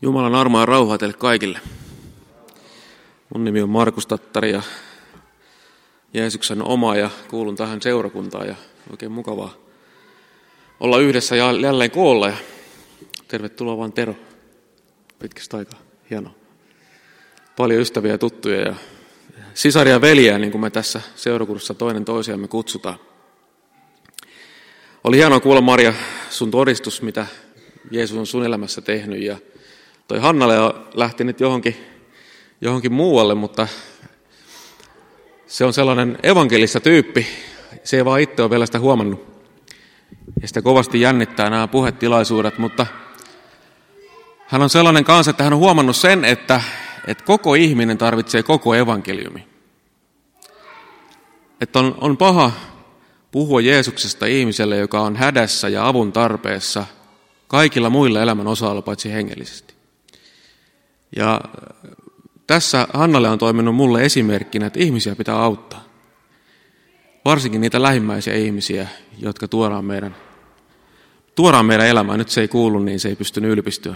Jumalan armoa ja rauhaa teille kaikille. Mun nimi on Markus Tattari ja Jeesuksen oma ja kuulun tähän seurakuntaan ja oikein mukavaa olla yhdessä jälleen koolla. Ja tervetuloa vaan Tero pitkästä aikaa. Hienoa. Paljon ystäviä ja tuttuja ja sisaria ja veljeä, niin kuin me tässä seurakunnassa toinen toisiamme kutsutaan. Oli hienoa kuulla, Maria, sun todistus, mitä Jeesus on sun elämässä tehnyt. Ja toi Hannalle lähti nyt johonkin muualle, mutta se on sellainen evankelissa tyyppi. Se ei vaan itse ole vielä sitä huomannut. Ja sitä kovasti jännittää nämä puhetilaisuudet, mutta hän on sellainen kanssa, että hän on huomannut sen, että koko ihminen tarvitsee koko evankeliumi. Että on paha puhua Jeesuksesta ihmiselle, joka on hädässä ja avun tarpeessa kaikilla muilla elämän osa-alueilla paitsi hengellisesti. Ja tässä Hannalle on toiminut mulle esimerkkinä, että ihmisiä pitää auttaa. Varsinkin niitä lähimmäisiä ihmisiä, jotka tuodaan meidän elämään. Nyt se ei kuulu, niin se ei pystynyt ylpistyä.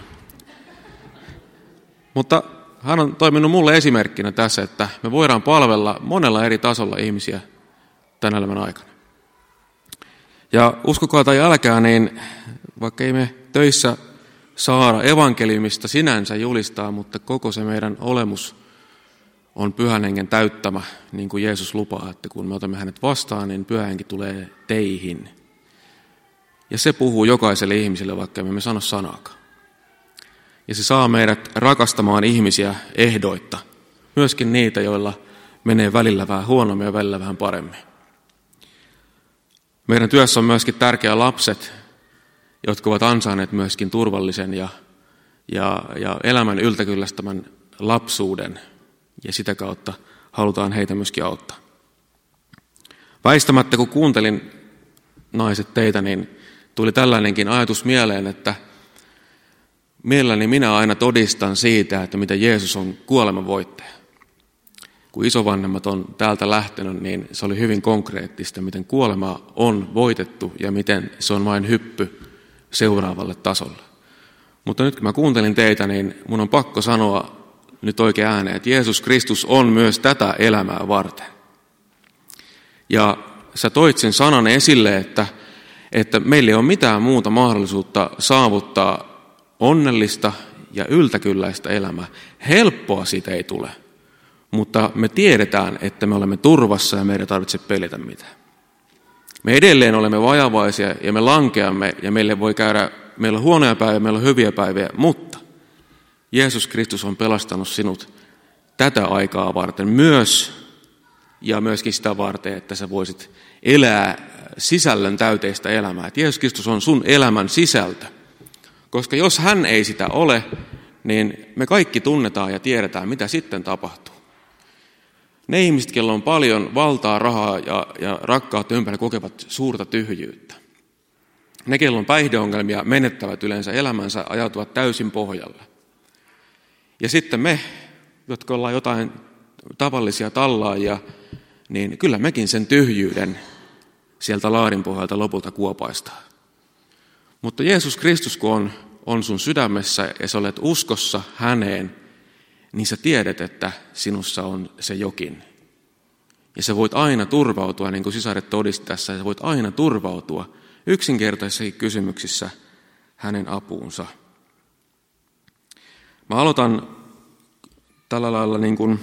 Mutta hän on toiminut mulle esimerkkinä tässä, että me voidaan palvella monella eri tasolla ihmisiä tämän elämän aikana. Ja uskokaa tai älkää, niin vaikka ei me töissä saada evankeliumista sinänsä julistaa, mutta koko se meidän olemus on Pyhän Hengen täyttämä, niin kuin Jeesus lupaa, että kun me otamme hänet vastaan, niin Pyhä Henki tulee teihin. Ja se puhuu jokaiselle ihmiselle, vaikka emme sano sanaakaan. Ja se saa meidät rakastamaan ihmisiä ehdoitta, myöskin niitä, joilla menee välillä vähän huonommin ja välillä vähän paremmin. Meidän työssä on myöskin tärkeää lapset, jotka ovat ansainneet myöskin turvallisen ja elämän yltäkyllästämän lapsuuden, ja sitä kautta halutaan heitä myöskin auttaa. Väistämättä, kun kuuntelin naiset teitä, niin tuli tällainenkin ajatus mieleen, että mielelläni minä aina todistan siitä, että mitä Jeesus on kuoleman voittaja. Kun isovanhemmat on täältä lähtenyt, niin se oli hyvin konkreettista, miten kuolema on voitettu ja miten se on vain hyppy seuraavalle tasolle. Mutta nyt kun mä kuuntelin teitä, niin mun on pakko sanoa nyt oikein ääneen, että Jeesus Kristus on myös tätä elämää varten. Ja sä toit sen sanan esille, että meillä ei ole mitään muuta mahdollisuutta saavuttaa onnellista ja yltäkylläistä elämää. Helppoa siitä ei tule, mutta me tiedetään, että me olemme turvassa ja meidän ei tarvitse pelätä mitään. Me edelleen olemme vajavaisia ja me lankeamme ja meillä on huonoja päiviä, meillä on hyviä päiviä, mutta Jeesus Kristus on pelastanut sinut tätä aikaa varten myös ja myöskin sitä varten, että sä voisit elää sisällön täyteistä elämää. Että Jeesus Kristus on sun elämän sisältö, koska jos hän ei sitä ole, niin me kaikki tunnetaan ja tiedetään, mitä sitten tapahtuu. Ne ihmiset, joilla on paljon valtaa, rahaa ja rakkautta ympärillä, kokevat suurta tyhjyyttä. Ne, joilla on päihdeongelmia, menettävät yleensä elämänsä, ajautuvat täysin pohjalle. Ja sitten me, jotka ollaan jotain tavallisia tallaajia, niin kyllä mekin sen tyhjyyden sieltä laarin pohjalta lopulta kuopaistaa. Mutta Jeesus Kristus, kun on sun sydämessä ja sä olet uskossa häneen, niin sä tiedät, että sinussa on se jokin. Ja sä voit aina turvautua, niin kuin sisaret todisti tässä, sä voit aina turvautua yksinkertaisissa kysymyksissä hänen apuunsa. Mä aloitan tällä lailla, niin kuin,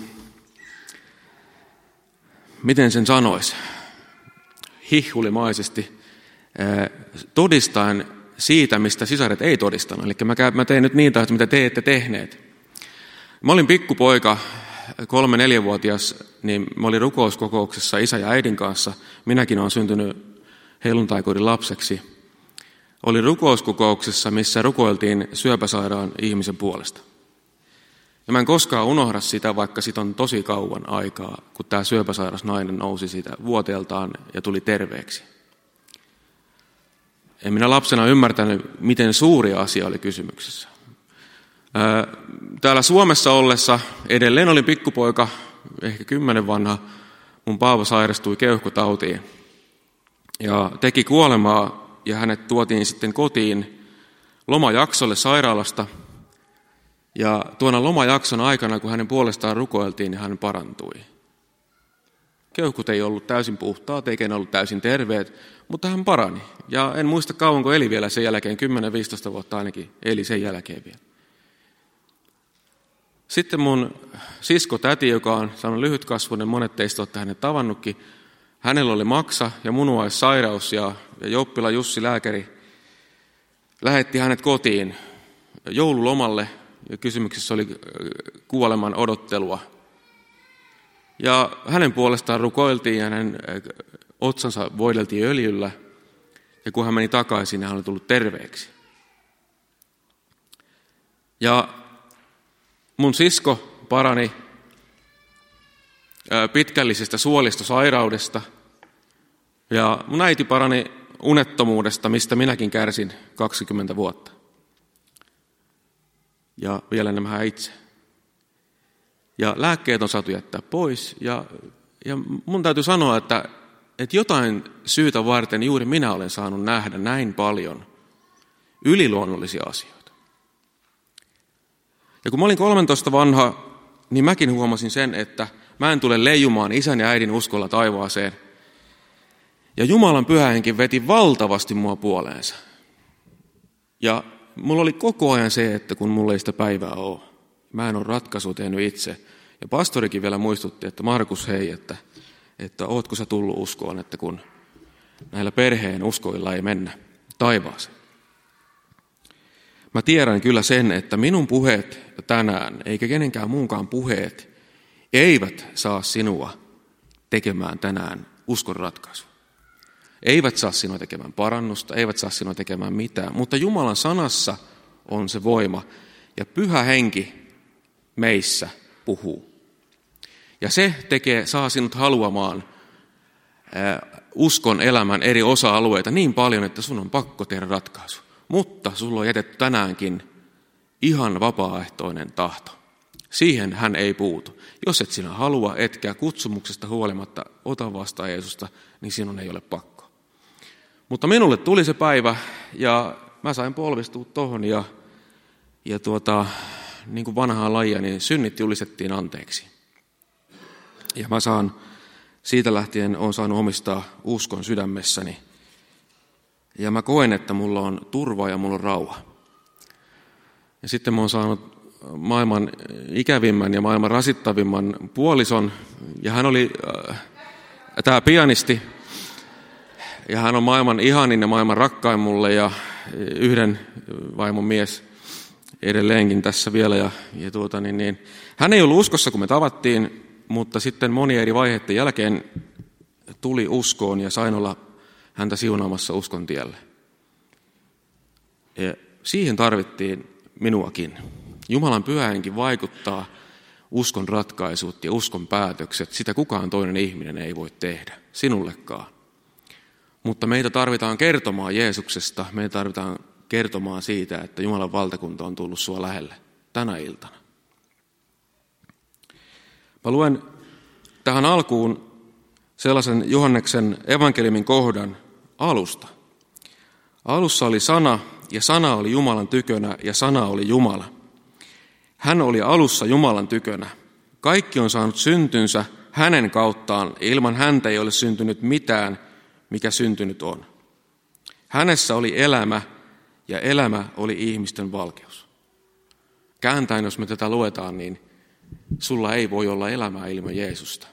miten sen sanoisi, hihhulimaisesti, todistaen siitä, mistä sisaret ei todistanut. Eli mä teen nyt niitä, mitä te ette tehneet. Mä olin pikkupoika, 3-4-vuotias, niin mä olin rukouskokouksessa isä ja äidin kanssa. Minäkin olen syntynyt helluntaikodin lapseksi. Olin rukouskokouksessa, missä rukoiltiin syöpäsairaan ihmisen puolesta. Ja mä en koskaan unohda sitä, vaikka siitä on tosi kauan aikaa, kun tämä syöpäsairas nainen nousi siitä vuoteeltaan ja tuli terveeksi. En minä lapsena ymmärtänyt, miten suuri asia oli kysymyksessä. Täällä Suomessa ollessa edelleen olin pikkupoika, ehkä 10 vanha. Mun Paavo sairastui keuhkotautiin ja teki kuolemaa ja hänet tuotiin sitten kotiin lomajaksolle sairaalasta. Ja tuona lomajakson aikana, kun hänen puolestaan rukoiltiin, niin hän parantui. Keuhkot ei ollut täysin puhtaat, eikä ne ollut täysin terveet, mutta hän parani. Ja en muista kauanko eli vielä sen jälkeen, 10-15 vuotta ainakin eli sen jälkeen vielä. Sitten mun siskotäti, joka on saanut lyhytkasvuinen, monet teistä olette hänet tavannutkin, hänellä oli maksa ja munuaissairaus ja Jouppila Jussi lääkäri lähetti hänet kotiin joululomalle ja kysymyksessä oli kuoleman odottelua. Ja hänen puolestaan rukoiltiin ja hänen otsansa voideltiin öljyllä ja kun hän meni takaisin, hän oli tullut terveeksi. Ja mun sisko parani pitkällisestä suolistosairaudesta ja mun äiti parani unettomuudesta, mistä minäkin kärsin 20 vuotta. Ja vielä nämä itse. Ja lääkkeet on saatu jättää pois ja mun täytyy sanoa, että jotain syytä varten juuri minä olen saanut nähdä näin paljon yliluonnollisia asioita. Ja kun mä olin 13 vanha, niin mäkin huomasin sen, että mä en tule leijumaan isän ja äidin uskolla taivaaseen. Ja Jumalan Pyhä Henki veti valtavasti mua puoleensa. Ja mulla oli koko ajan se, että kun mulla ei sitä päivää ole, mä en ole ratkaisua tehnyt itse. Ja pastorikin vielä muistutti, että Markus hei, että ootko sä tullut uskoon, että kun näillä perheen uskoilla ei mennä taivaaseen. Mä tiedän kyllä sen, että minun puheet tänään, eikä kenenkään muunkaan puheet, eivät saa sinua tekemään tänään uskon ratkaisua. Eivät saa sinua tekemään parannusta, eivät saa sinua tekemään mitään, mutta Jumalan sanassa on se voima ja Pyhä Henki meissä puhuu. Ja se saa sinut haluamaan uskon elämän eri osa-alueita niin paljon, että sun on pakko tehdä ratkaisu. Mutta sulla on jätetty tänäänkin ihan vapaaehtoinen tahto. Siihen hän ei puutu. Jos et sinä halua, etkä kutsumuksesta huolimatta ota vastaan Jeesusta, niin sinun ei ole pakko. Mutta minulle tuli se päivä ja mä sain polvistua tohon ja niin kuin vanhaa lajia, niin synnit julistettiin anteeksi. Ja mä saan siitä lähtien olen saanut omistaa uskon sydämessäni. Ja mä koen, että mulla on turva ja mulla on rauha. Ja sitten mä oon saanut maailman ikävimmän ja maailman rasittavimman puolison. Ja hän oli tämä pianisti. Ja hän on maailman ihanin ja maailman rakkain mulle ja yhden vaimon mies edelleenkin tässä vielä. Hän ei ollut uskossa, kun me tavattiin, mutta sitten monia eri vaiheiden jälkeen tuli uskoon ja sain olla häntä siunaamassa uskon tielle. Ja siihen tarvittiin minuakin. Jumalan Pyhä Henki vaikuttaa uskon ratkaisut ja uskon päätökset. Sitä kukaan toinen ihminen ei voi tehdä, sinullekaan. Mutta meitä tarvitaan kertomaan Jeesuksesta, meitä tarvitaan kertomaan siitä, että Jumalan valtakunta on tullut sua lähelle tänä iltana. Mä luen tähän alkuun sellaisen Johanneksen evankeliumin kohdan alusta. Alussa oli sana, ja sana oli Jumalan tykönä, ja sana oli Jumala. Hän oli alussa Jumalan tykönä. Kaikki on saanut syntynsä hänen kauttaan, ja ilman häntä ei ole syntynyt mitään, mikä syntynyt on. Hänessä oli elämä, ja elämä oli ihmisten valkeus. Kääntäen, jos me tätä luetaan, niin sulla ei voi olla elämää ilman Jeesusta.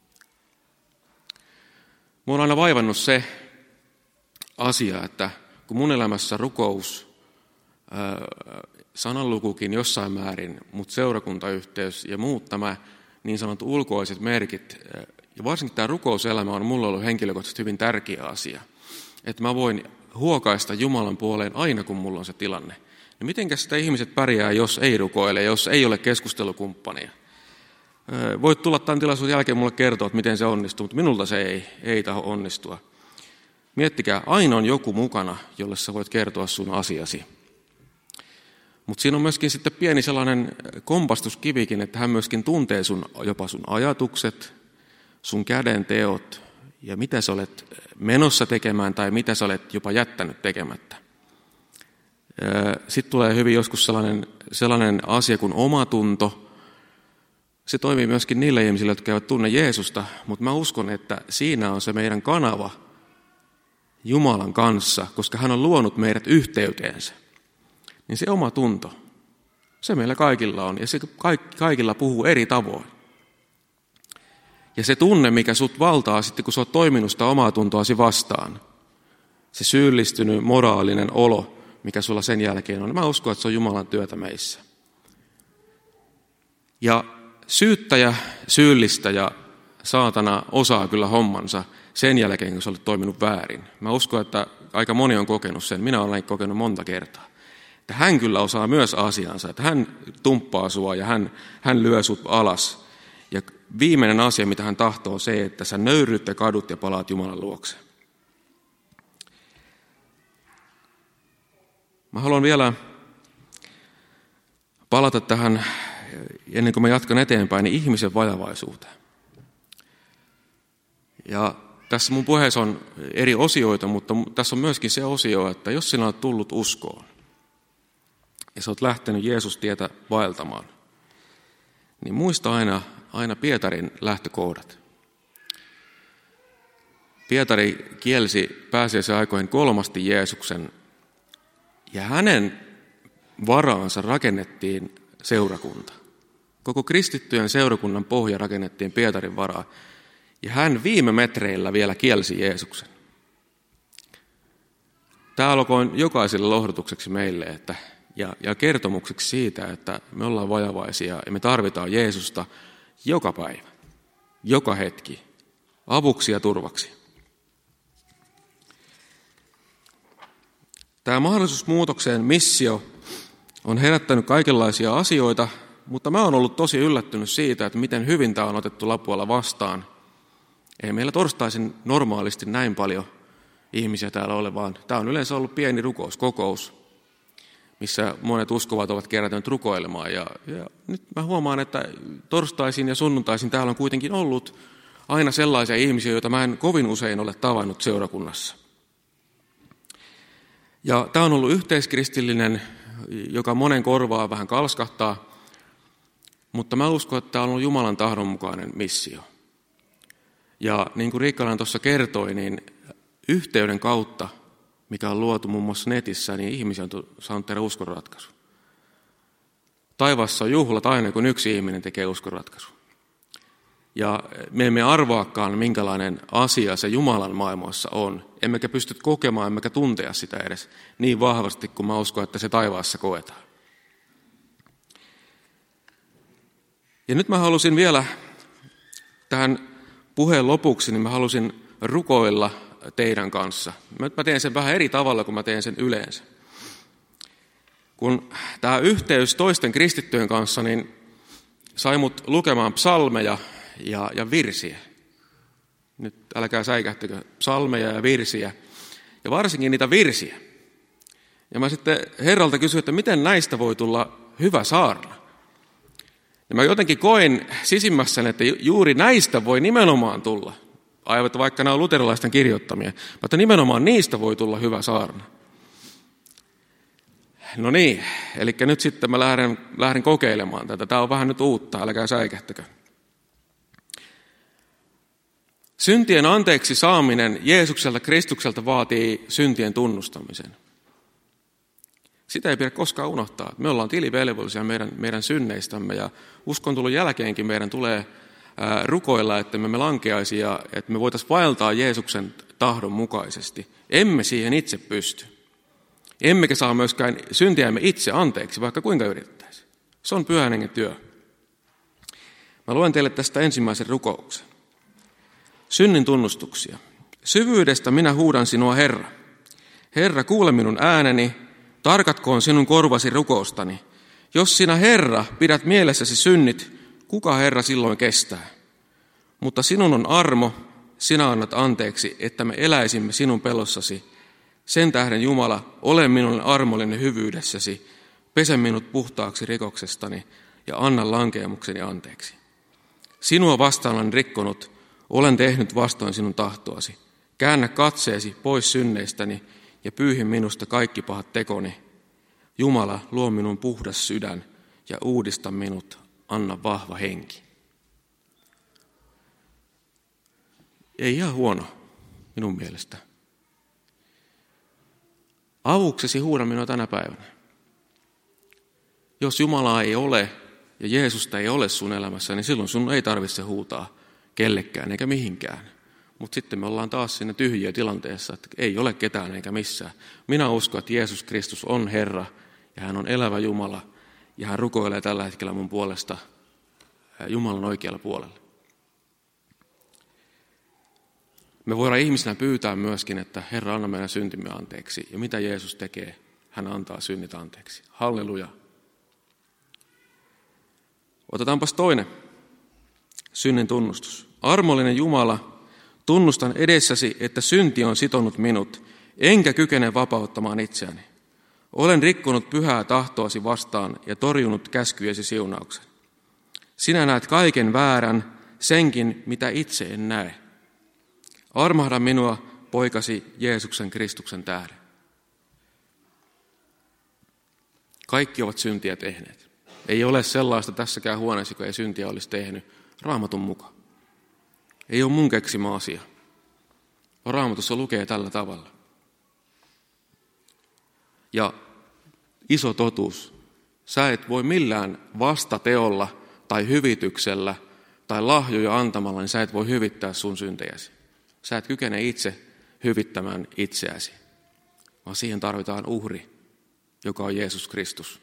Minua on aina vaivannut se asia, että kun mun elämässä rukous, sananlukukin jossain määrin, mutta seurakuntayhteys ja muut nämä niin sanotut ulkoiset merkit, ja varsinkin tämä rukouselämä on mulle ollut henkilökohtaisesti hyvin tärkeä asia. Että mä voin huokaista Jumalan puoleen aina, kun mulla on se tilanne. Ja mitenkäs sitä ihmiset pärjää, jos ei rukoile, jos ei ole keskustelukumppania? Voit tulla tämän tilaisuuden jälkeen mulle kertoa, että miten se onnistuu, mutta minulta se ei taho onnistua. Miettikää, aina on joku mukana, jolle sä voit kertoa sun asiasi. Mutta siinä on myöskin sitten pieni sellainen kompastuskivikin, että hän myöskin tuntee jopa sun ajatukset, sun käden teot ja mitä sä olet menossa tekemään tai mitä sä olet jopa jättänyt tekemättä. Sitten tulee hyvin joskus sellainen asia kuin omatunto. Se toimii myöskin niille ihmisille, jotka eivät tunne Jeesusta, mutta mä uskon, että siinä on se meidän kanava Jumalan kanssa, koska hän on luonut meidät yhteyteensä. Niin se omatunto, se meillä kaikilla on, ja se kaikilla puhuu eri tavoin. Ja se tunne, mikä sut valtaa sitten, kun sä oot toiminut sitä omaa tuntoasi vastaan, se syyllistynyt moraalinen olo, mikä sulla sen jälkeen on, mä uskon, että se on Jumalan työtä meissä. Ja syyttäjä, syyllistäjä, saatana osaa kyllä hommansa sen jälkeen, kun sä olet toiminut väärin. Mä uskon, että aika moni on kokenut sen, minä olen kokenut monta kertaa. Että hän kyllä osaa myös asiansa, että hän tumppaa sua ja hän lyö sut alas. Ja viimeinen asia, mitä hän tahtoo, on se, että sä nöyrryt ja kadut ja palaat Jumalan luokse. Mä haluan vielä palata tähän, ennen kuin mä jatkan eteenpäin, niin ihmisen vajavaisuuteen. Ja tässä mun puheessa on eri osioita, mutta tässä on myöskin se osio, että jos sinä olet tullut uskoon ja sä oot lähtenyt Jeesus-tietä vaeltamaan, niin muista aina Pietarin lähtökohdat. Pietari kielsi pääsiäisen aikoihin kolmasti Jeesuksen, ja hänen varaansa rakennettiin seurakunta. Koko kristittyjen seurakunnan pohja rakennettiin Pietarin varaan, ja hän viime metreillä vielä kielsi Jeesuksen. Tämä olkoon jokaiselle lohdutukseksi meille ja kertomukseksi siitä, että me ollaan vajavaisia ja me tarvitaan Jeesusta joka päivä, joka hetki, avuksi ja turvaksi. Tämä mahdollisuus muutokseen, missio, on herättänyt kaikenlaisia asioita, mutta mä oon ollut tosi yllättynyt siitä, että miten hyvin tämä on otettu Lapualla vastaan. Ei meillä torstaisin normaalisti näin paljon ihmisiä täällä ole, vaan tämä on yleensä ollut pieni rukouskokous, missä monet uskovat ovat kerätyneet rukoilemaan. Ja nyt mä huomaan, että torstaisin ja sunnuntaisin täällä on kuitenkin ollut aina sellaisia ihmisiä, joita mä en kovin usein ole tavannut seurakunnassa. Ja tämä on ollut yhteiskristillinen, joka monen korvaa vähän kalskahtaa, mutta mä uskon, että tämä on ollut Jumalan tahdonmukainen missio. Ja niin kuin Riikkalainen tuossa kertoi, niin yhteyden kautta, mikä on luotu muun muassa netissä, niin ihmisiä on saanut tehdä uskonratkaisu. Taivaassa on juhlat aina, kun yksi ihminen tekee uskonratkaisu. Ja me emme arvaakaan, minkälainen asia se Jumalan maailmassa on. Emmekä pysty kokemaan, emmekä tuntea sitä edes niin vahvasti, kuin mä uskon, että se taivaassa koetaan. Ja nyt mä halusin vielä tähän puheen lopuksi, niin mä halusin rukoilla teidän kanssa. Mä teen sen vähän eri tavalla, kuin mä teen sen yleensä. Kun tämä yhteys toisten kristittyjen kanssa, niin sai mut lukemaan psalmeja ja virsiä. Nyt älkää säikähtäkö, psalmeja ja virsiä. Ja varsinkin niitä virsiä. Ja mä sitten Herralta kysyin, että miten näistä voi tulla hyvä saarna. Ja mä jotenkin koin sisimmässäni, että juuri näistä voi nimenomaan tulla. Aivan, vaikka nämä on luterilaisten kirjoittamia. Mutta nimenomaan niistä voi tulla hyvä saarna. No niin, eli nyt sitten mä lähden kokeilemaan tätä. Tämä on vähän nyt uutta, älkää säikähtäkö. Syntien anteeksi saaminen Jeesukselta Kristukselta vaatii syntien tunnustamisen. Sitä ei pidä koskaan unohtaa. Me ollaan tilivelvollisia meidän synneistämme ja uskon tullut jälkeenkin meidän tulee rukoilla, että me lankeaisi ja että me voitaisiin vaeltaa Jeesuksen tahdon mukaisesti. Emme siihen itse pysty. Emmekä saa myöskään syntiämme itse anteeksi, vaikka kuinka yritettäisiin. Se on Pyhän Hengen työ. Mä luen teille tästä ensimmäisen rukouksen. Synnin tunnustuksia. Syvyydestä minä huudan sinua, Herra. Herra, kuule minun ääneni, tarkatkoon sinun korvasi rukoustani. Jos sinä, Herra, pidät mielessäsi synnit, kuka, Herra, silloin kestää? Mutta sinun on armo, sinä annat anteeksi, että me eläisimme sinun pelossasi. Sen tähden, Jumala, ole minulle armollinen hyvyydessäsi, pese minut puhtaaksi rikoksestani ja anna lankeamukseni anteeksi. Sinua vastaan olen rikkonut, olen tehnyt vastoin sinun tahtoasi. Käännä katseesi pois synneistäni ja pyyhi minusta kaikki pahat tekoni. Jumala, luo minun puhdas sydän ja uudista minut, anna vahva henki. Ei ihan huono, minun mielestä. Avuksesi huuda minua tänä päivänä. Jos Jumalaa ei ole ja Jeesusta ei ole sun elämässä, niin silloin sun ei tarvitse huutaa kellekään eikä mihinkään. Mutta sitten me ollaan taas siinä tyhjiä tilanteessa, että ei ole ketään eikä missään. Minä uskon, että Jeesus Kristus on Herra ja hän on elävä Jumala ja hän rukoilee tällä hetkellä mun puolesta Jumalan oikealla puolella. Me voidaan ihmisenä pyytää myöskin, että Herra, anna meidän syntimme anteeksi. Ja mitä Jeesus tekee? Hän antaa synnit anteeksi. Halleluja. Otetaanpas toinen synnin tunnustus. Armollinen Jumala, tunnustan edessäsi, että synti on sitonut minut, enkä kykene vapauttamaan itseäni. Olen rikkonut pyhää tahtoasi vastaan ja torjunut käskyjesi siunauksen. Sinä näet kaiken väärän, senkin, mitä itse en näe. Armahda minua, poikasi Jeesuksen Kristuksen tähden. Kaikki ovat syntiä tehneet. Ei ole sellaista tässäkään huoneessa, joka ei syntiä olisi tehnyt Raamatun mukaan. Ei ole mun keksimä asia. Raamatussa lukee tällä tavalla. Ja iso totuus. Sä et voi millään vastateolla tai hyvityksellä tai lahjoja antamalla, niin sä et voi hyvittää sun syntejäsi. Sä et kykene itse hyvittämään itseäsi, vaan siihen tarvitaan uhri, joka on Jeesus Kristus.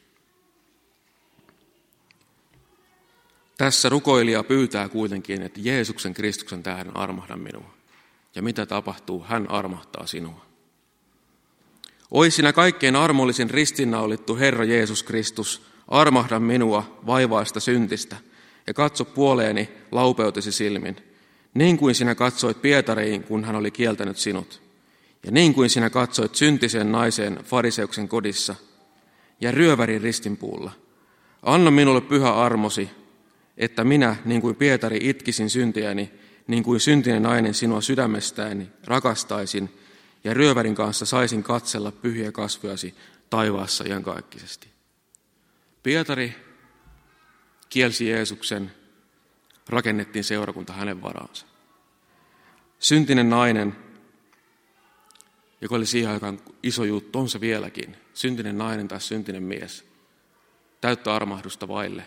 Tässä rukoilija pyytää kuitenkin, että Jeesuksen Kristuksen tähden armahda minua. Ja mitä tapahtuu? Hän armahtaa sinua. Oi sinä kaikkein armollisin ristinnaulittu Herra Jeesus Kristus, armahda minua vaivaista syntistä ja katso puoleeni laupeutesi silmin, niin kuin sinä katsoit Pietariin, kun hän oli kieltänyt sinut, ja niin kuin sinä katsoit syntiseen naiseen fariseuksen kodissa ja ryövärin ristinpuulla. Anna minulle pyhä armosi, että minä, niin kuin Pietari, itkisin syntiäni, niin kuin syntinen nainen sinua sydämestäni rakastaisin, ja ryövärin kanssa saisin katsella pyhiä kasvojasi taivaassa iankaikkisesti. Pietari kielsi Jeesuksen, rakennettiin seurakunta hänen varaansa. Syntinen nainen, joka oli siihen aikaan iso juttu, on se vieläkin. Syntinen nainen tai syntinen mies, täyttä armahdusta vaille.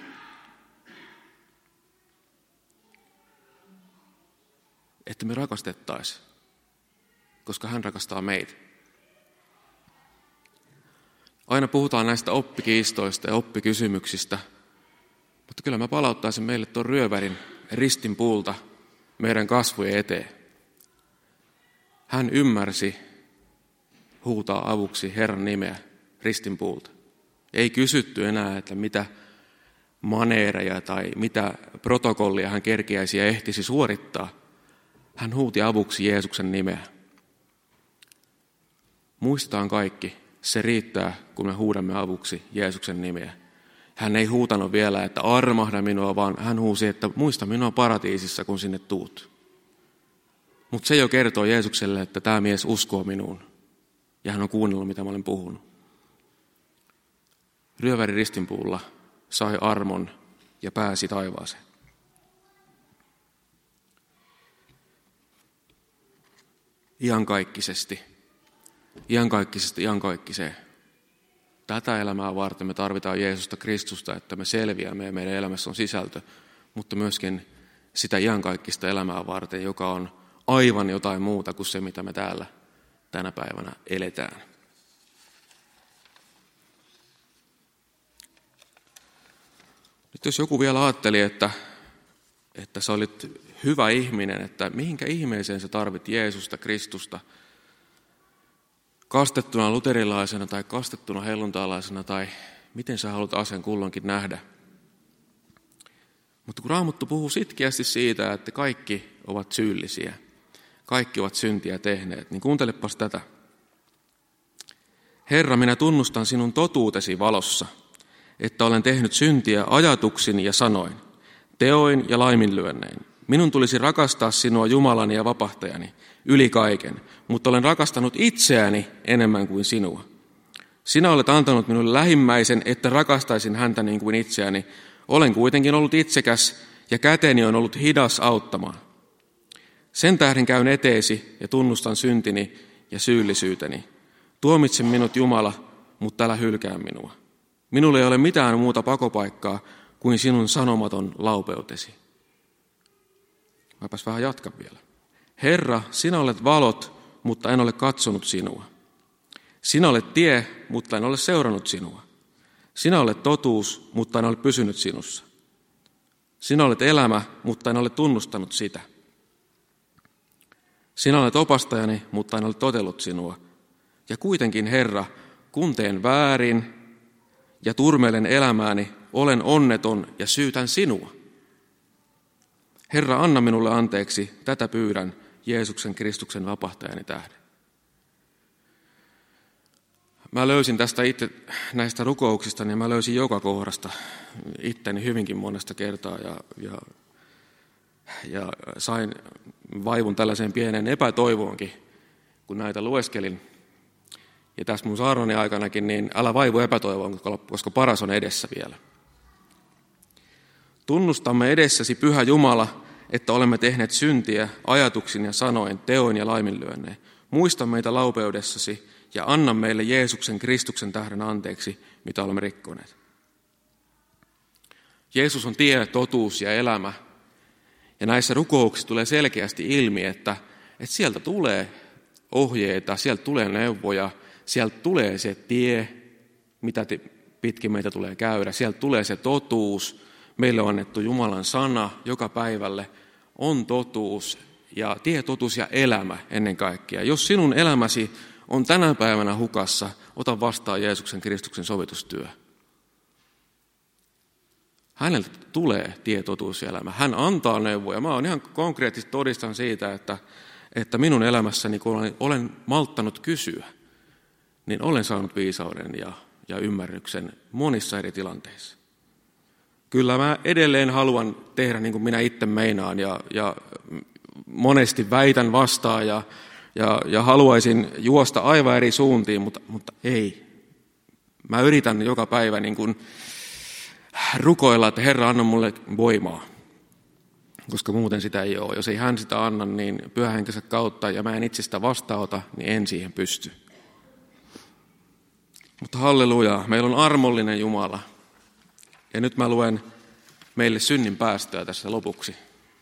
Että me rakastettaisiin, koska hän rakastaa meitä. Aina puhutaan näistä oppikiistoista ja oppikysymyksistä, mutta kyllä mä palauttaisin meille tuon ryövärin ristinpuulta meidän kasvojen eteen. Hän ymmärsi huutaa avuksi Herran nimeä ristinpuulta. Ei kysytty enää, että mitä maneereja tai mitä protokollia hän kerkiäisi ja ehtisi suorittaa. Hän huuti avuksi Jeesuksen nimeä. Muistetaan kaikki, se riittää, kun me huudamme avuksi Jeesuksen nimeä. Hän ei huutanut vielä, että armahda minua, vaan hän huusi, että muista minua paratiisissa, kun sinne tuut. Mutta se jo kertoo Jeesukselle, että tämä mies uskoo minuun. Ja hän on kuunnellut, mitä mä olen puhunut. Ryöväri ristinpuulla sai armon ja pääsi taivaaseen. Iankaikkisesti, iankaikkiseen. Tätä elämää varten me tarvitaan Jeesusta Kristusta, että me selviämme ja meidän elämässä on sisältö, mutta myöskin sitä iankaikkista elämää varten, joka on aivan jotain muuta kuin se, mitä me täällä tänä päivänä eletään. Nyt jos joku vielä ajatteli, että sä olit hyvä ihminen, että mihinkä ihmeeseen sä tarvit Jeesusta Kristusta, kastettuna luterilaisena tai kastettuna helluntalaisena tai miten sä haluat asian kulloinkin nähdä. Mutta kun Raamattu puhuu sitkeästi siitä, että kaikki ovat syyllisiä, kaikki ovat syntiä tehneet, niin kuuntelepas tätä. Herra, minä tunnustan sinun totuutesi valossa, että olen tehnyt syntiä ajatuksin ja sanoin, teoin ja laiminlyönnein. Minun tulisi rakastaa sinua Jumalani ja vapahtajani yli kaiken, mutta olen rakastanut itseäni enemmän kuin sinua. Sinä olet antanut minulle lähimmäisen, että rakastaisin häntä niin kuin itseäni. Olen kuitenkin ollut itsekäs ja käteni on ollut hidas auttamaan. Sen tähden käyn eteesi ja tunnustan syntini ja syyllisyyteni. Tuomitse minut, Jumala, mutta älä hylkää minua. Minulla ei ole mitään muuta pakopaikkaa kuin sinun sanomaton laupeutesi. Mäpäs vähän jatkan vielä. Herra, sinä olet valot, mutta en ole katsonut sinua. Sinä olet tie, mutta en ole seurannut sinua. Sinä olet totuus, mutta en ole pysynyt sinussa. Sinä olet elämä, mutta en ole tunnustanut sitä. Sinä olet opastajani, mutta en ole totellut sinua. Ja kuitenkin, Herra, kun teen väärin ja turmelen elämääni, olen onneton ja syytän sinua. Herra, anna minulle anteeksi, tätä pyydän Jeesuksen Kristuksen vapahtajani tähden. Mä löysin tästä itse näistä rukouksista, niin mä löysin joka kohdasta itteni hyvinkin monesta kertaa ja sain vaivun tällaiseen pieneen epätoivoonkin, kun näitä lueskelin. Ja tässä mun saarnani aikanakin, niin älä vaivu epätoivoon, koska paras on edessä vielä. Tunnustamme edessäsi, Pyhä Jumala, että olemme tehneet syntiä ajatuksin ja sanoin, teoin ja laiminlyönnein. Muista meitä laupeudessasi ja anna meille Jeesuksen Kristuksen tähden anteeksi, mitä olemme rikkoneet. Jeesus on tie, totuus ja elämä. Ja näissä rukouksissa tulee selkeästi ilmi, että sieltä tulee ohjeita, sieltä tulee neuvoja, sieltä tulee se tie, mitä pitkin meitä tulee käydä. Sieltä tulee se totuus. Meille on annettu Jumalan sana joka päivälle. On totuus ja tie, totuus ja elämä ennen kaikkea. Jos sinun elämäsi on tänä päivänä hukassa, ota vastaan Jeesuksen Kristuksen sovitustyö. Häneltä tulee tie, totuus ja elämä. Hän antaa neuvoja. Mä oon ihan konkreettisesti todistan siitä, että minun elämässäni, kun olen malttanut kysyä, niin olen saanut viisauden ja ymmärryksen monissa eri tilanteissa. Kyllä mä edelleen haluan tehdä niin kuin minä itse meinaan ja monesti väitän vastaan ja haluaisin juosta aivan eri suuntiin, mutta ei. Mä yritän joka päivä niin kuin rukoilla, että Herra, anna mulle voimaa, koska muuten sitä ei ole. Jos ei hän sitä anna, niin Pyhän Henkensä kautta ja mä en itse sitä vastaanota, niin en siihen pysty. Mutta halleluja, meillä on armollinen Jumala. Ja nyt mä luen meille synnin päästöä tässä lopuksi.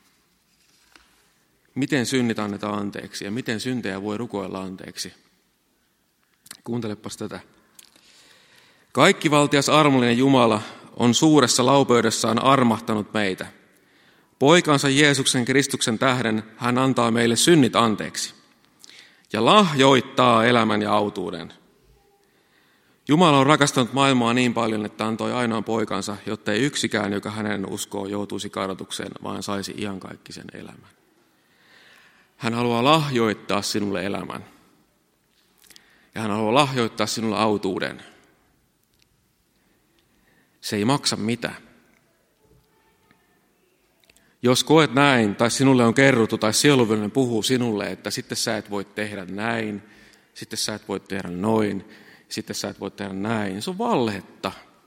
Miten synnit annetaan anteeksi ja miten syntejä voi rukoilla anteeksi. Kuuntelepas tätä. Kaikkivaltias armollinen Jumala on suuressa laupeudessaan armahtanut meitä. Poikansa Jeesuksen Kristuksen tähden hän antaa meille synnit anteeksi ja lahjoittaa elämän ja autuuden. Jumala on rakastanut maailmaa niin paljon, että antoi ainoan poikansa, jotta ei yksikään, joka hänen uskoo, joutuisi kadotukseen, vaan saisi iankaikkisen elämän. Hän haluaa lahjoittaa sinulle elämän. Ja hän haluaa lahjoittaa sinulle autuuden. Se ei maksa mitään. Jos koet näin, tai sinulle on kerrottu, tai sieluvihollinen puhuu sinulle, että sitten sä et voi tehdä näin, sitten sä et voi tehdä noin, sitten sä et voi tehdä näin, se on valhetta.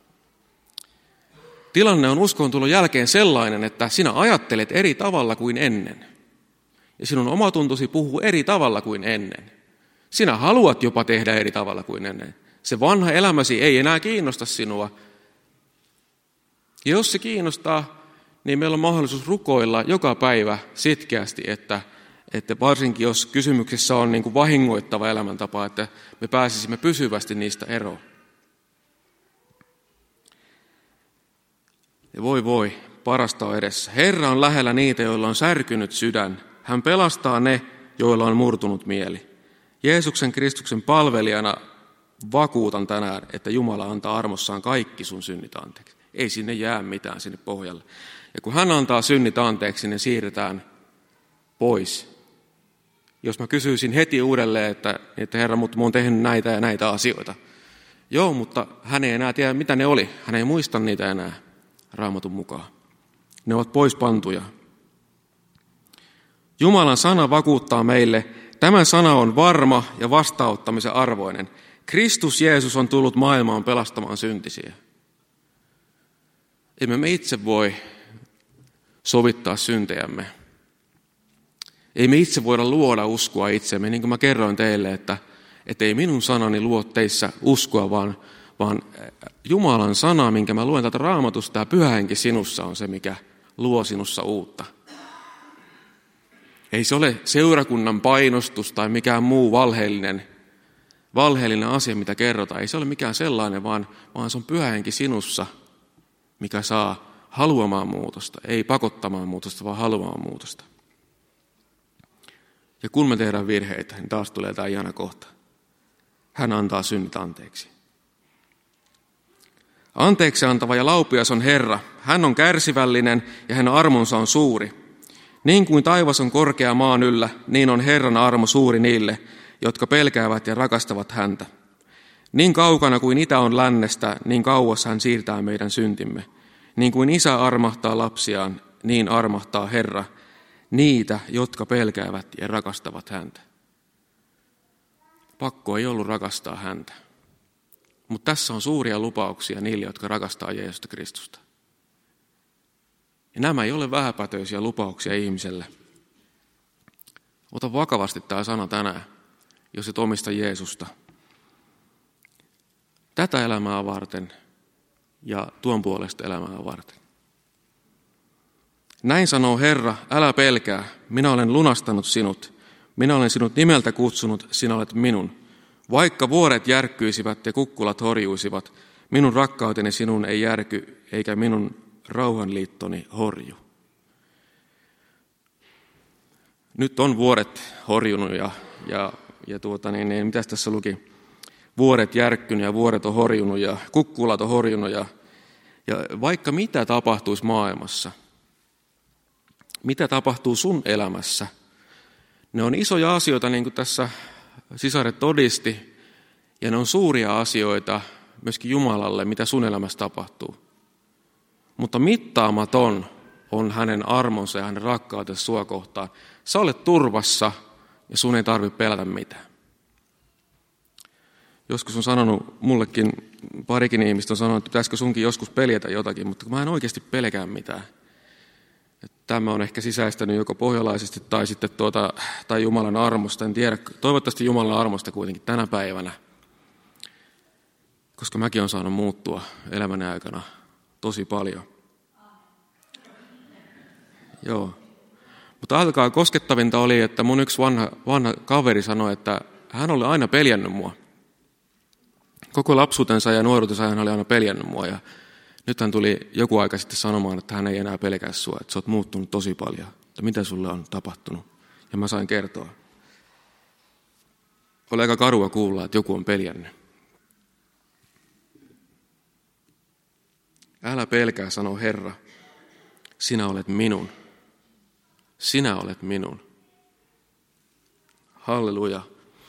Tilanne on uskontulon jälkeen sellainen, että sinä ajattelet eri tavalla kuin ennen. Ja sinun omatuntosi puhuu eri tavalla kuin ennen. Sinä haluat jopa tehdä eri tavalla kuin ennen. Se vanha elämäsi ei enää kiinnosta sinua. Ja jos se kiinnostaa, niin meillä on mahdollisuus rukoilla joka päivä sitkeästi, että varsinkin jos kysymyksessä on niin kuin vahingoittava elämäntapa, että me pääsisimme pysyvästi niistä eroon. Ja voi, parasta on edessä. Herra on lähellä niitä, joilla on särkynyt sydän. Hän pelastaa ne, joilla on murtunut mieli. Jeesuksen Kristuksen palvelijana vakuutan tänään, että Jumala antaa armossaan kaikki sun synnit anteeksi. Ei sinne jää mitään sinne pohjalle. Ja kun hän antaa synnit anteeksi, niin siirretään pois. Jos mä kysyisin heti uudelleen, että Herra, mutta mä oon tehnyt näitä ja näitä asioita. Joo, mutta hän ei enää tiedä, mitä ne oli. Hän ei muista niitä enää Raamatun mukaan. Ne ovat pois pantuja. Jumalan sana vakuuttaa meille, tämä sana on varma ja vastaanottamisen arvoinen. Kristus Jeesus on tullut maailmaan pelastamaan syntisiä. Emme me itse voi sovittaa syntejämme. Ei me itse voida luoda uskoa itsemme, niin kuin mä kerroin teille, että ei minun sanani luo teissä uskoa, vaan Jumalan sana, minkä mä luen täältä Raamatusta, ja Pyhä Henki sinussa on se, mikä luo sinussa uutta. Ei se ole seurakunnan painostus tai mikään muu valheellinen asia, mitä kerrotaan. Ei se ole mikään sellainen, vaan se on Pyhä Henki sinussa, mikä saa haluamaan muutosta. Ei pakottamaan muutosta, vaan haluamaan muutosta. Ja kun me tehdään virheitä, niin taas tulee tämä ihana kohta. Hän antaa synnit anteeksi. Anteeksi antava ja laupias on Herra. Hän on kärsivällinen ja hänen armonsa on suuri. Niin kuin taivas on korkea maan yllä, niin on Herran armo suuri niille, jotka pelkäävät ja rakastavat häntä. Niin kaukana kuin itä on lännestä, niin kauas hän siirtää meidän syntimme. Niin kuin isä armahtaa lapsiaan, niin armahtaa Herra niitä, jotka pelkäävät ja rakastavat häntä. Pakko ei ollut rakastaa häntä. Mutta tässä on suuria lupauksia niille, jotka rakastaa Jeesusta Kristusta. Ja nämä ei ole vähäpätöisiä lupauksia ihmiselle. Ota vakavasti tämä sana tänään, jos et omista Jeesusta. Tätä elämää varten ja tuon puolesta elämää varten. Näin sanoo Herra, älä pelkää, minä olen lunastanut sinut. Minä olen sinut nimeltä kutsunut, sinä olet minun. Vaikka vuoret järkkyisivät ja kukkulat horjuisivat, minun rakkauteni sinun ei järky, eikä minun rauhanliittoni horju. Nyt on vuoret horjunut ja mitäs tässä luki? Vuoret järkkynyt ja vuoret on horjunut ja kukkulat on horjunut ja vaikka mitä tapahtuisi maailmassa, mitä tapahtuu sun elämässä, ne on isoja asioita, niin kuin tässä sisaret todisti, ja ne on suuria asioita myöskin Jumalalle, mitä sun elämässä tapahtuu. Mutta mittaamaton on hänen armonsa ja hänen rakkautensa sua kohtaan. Sä olet turvassa ja sun ei tarvitse pelätä mitään. Joskus on sanonut, mullekin parikin ihmistä on sanonut, että pitäisikö sunkin joskus peljätä jotakin, mutta mä en oikeasti pelkää mitään. Tämä on ehkä sisäistänyt joko pohjalaisesti tai sitten tai Jumalan armosta, en tiedä. Toivottavasti Jumalan armosta kuitenkin tänä päivänä, koska mäkin olen saanut muuttua elämäni aikana tosi paljon. Joo. Mutta alkaa koskettavinta oli, että mun yksi vanha kaveri sanoi, että hän oli aina peljännyt mua. Koko lapsuutensa ja nuoruutensa hän oli aina peljännyt mua. Ja nyt hän tuli joku aika sitten sanomaan, että hän ei enää pelkää sua, että sä oot muuttunut tosi paljon. Että mitä sulle on tapahtunut? Ja mä sain kertoa. Oli aika karua kuulla, että joku on peljännyt. Älä pelkää, sanoo Herra. Sinä olet minun. Sinä olet minun. Halleluja.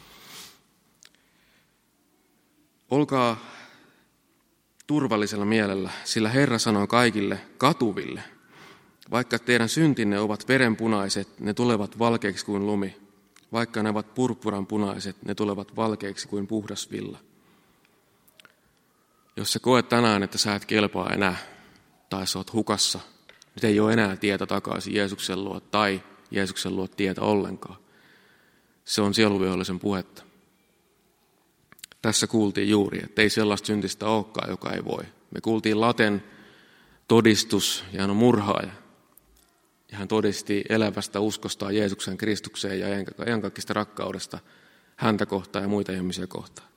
Olkaa turvallisella mielellä, sillä Herra sanoo kaikille katuville, vaikka teidän syntinne ovat verenpunaiset, ne tulevat valkeiksi kuin lumi. Vaikka ne ovat purppuranpunaiset, ne tulevat valkeiksi kuin puhdas villa. Jos sä koet tänään, että sä et kelpaa enää, tai sä oot hukassa, nyt ei ole enää tietä takaisin Jeesuksen luo, tai Jeesuksen luo tietä ollenkaan. Se on sieluvihollisen puhetta. Tässä kuultiin juuri, että ei sellaista syntistä olekaan, joka ei voi. Me kuultiin Laten todistus, ja hän on murhaaja. Ja hän todisti elävästä uskostaan Jeesuksen Kristukseen ja iankaikkisesta rakkaudesta häntä kohtaan ja muita ihmisiä kohtaan.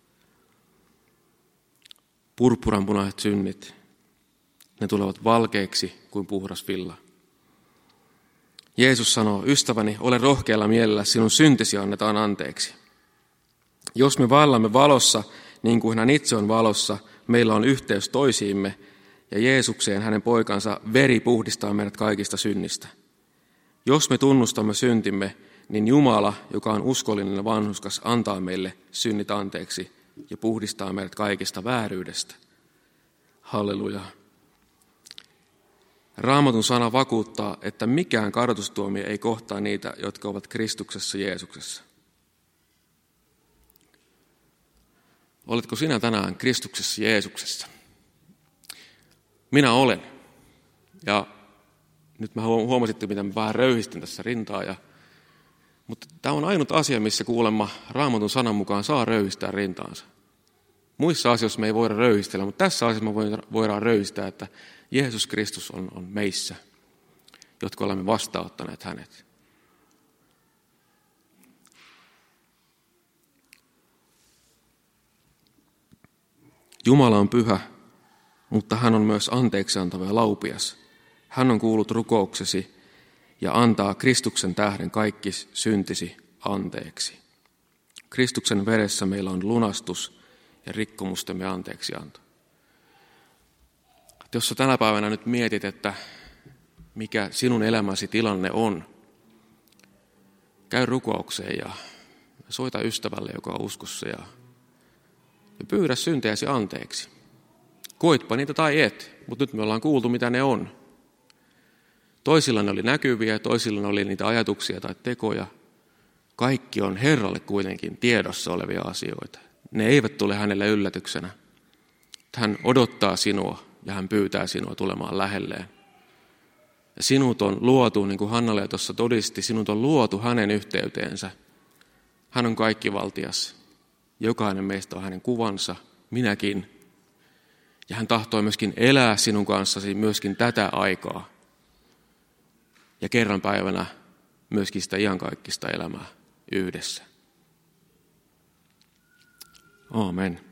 Purppuranpunaiset synnit, ne tulevat valkeiksi kuin puhdas villa. Jeesus sanoo, ystäväni, ole rohkealla mielellä, sinun syntisi annetaan anteeksi. Jos me vaellamme valossa, niin kuin hän itse on valossa, meillä on yhteys toisiimme, ja Jeesukseen hänen poikansa veri puhdistaa meidät kaikista synnistä. Jos me tunnustamme syntimme, niin Jumala, joka on uskollinen ja vanhurskas, antaa meille synnit anteeksi ja puhdistaa meidät kaikista vääryydestä. Halleluja. Raamatun sana vakuuttaa, että mikään kadotustuomio ei kohtaa niitä, jotka ovat Kristuksessa Jeesuksessa. Oletko sinä tänään Kristuksessa Jeesuksessa? Minä olen. Ja nyt mä huomasitte, miten mä vähän röyhistin tässä rintaa. Mutta tämä on ainut asia, missä kuulemma Raamatun sanan mukaan saa röyhistää rintaansa. Muissa asioissa me ei voida röyhistellä, mutta tässä asiassa me voidaan röyhistää, että Jeesus Kristus on meissä, jotka olemme vastaanottaneet hänet. Jumala on pyhä, mutta hän on myös anteeksiantava ja laupias. Hän on kuullut rukouksesi ja antaa Kristuksen tähden kaikki syntisi anteeksi. Kristuksen veressä meillä on lunastus ja rikkomustemme anteeksianto. Jos sä tänä päivänä nyt mietit, että mikä sinun elämäsi tilanne on, käy rukoukseen ja soita ystävälle, joka on uskossa ja pyydä syntejäsi anteeksi. Koitpa niitä tai et, mutta nyt me ollaan kuultu, mitä ne on. Toisilla ne oli näkyviä, toisilla ne oli niitä ajatuksia tai tekoja. Kaikki on Herralle kuitenkin tiedossa olevia asioita. Ne eivät tule hänelle yllätyksenä. Hän odottaa sinua ja hän pyytää sinua tulemaan lähelleen. Ja sinut on luotu, niin kuin Hannalle tuossa todisti, sinut on luotu hänen yhteyteensä. Hän on kaikkivaltias. Jokainen meistä on hänen kuvansa, minäkin. Ja hän tahtoi myöskin elää sinun kanssasi myöskin tätä aikaa. Ja kerran päivänä myöskin sitä iankaikkista elämää yhdessä. Aamen.